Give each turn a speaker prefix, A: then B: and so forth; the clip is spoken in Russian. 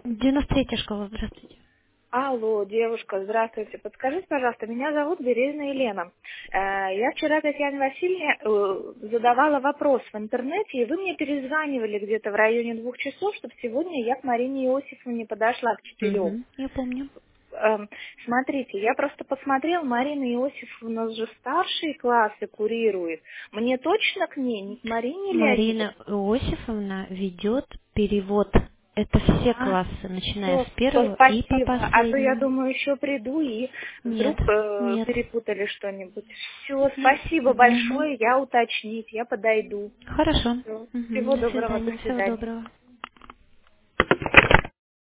A: 93-я школа, здравствуйте.
B: Алло, девушка, здравствуйте. Подскажите, пожалуйста, меня зовут Березина Елена. Я вчера Татьяне Васильевне задавала вопрос в интернете, и вы мне перезванивали где-то в районе 2 часов, чтобы сегодня я к Марине Иосифовне подошла к 4.
A: Я помню.
B: Смотрите, я просто посмотрела, Марина Иосифовна же старшие классы курирует. Мне точно к ней, не к Марине Леонидовне?
A: Марина Иосифовна ведет перевод. Это все классы, начиная
B: Все,
A: с первого и по
B: спасибо. А то я
A: последнему.
B: думаю, еще приду и
A: Нет,
B: вдруг
A: нет.
B: перепутали что-нибудь. Все, спасибо
A: Мгм.
B: большое, я уточнить, я подойду.
A: Хорошо.
B: Всё. Всего
A: До
B: доброго, до
A: свидания. Всего
B: свидания.
A: доброго.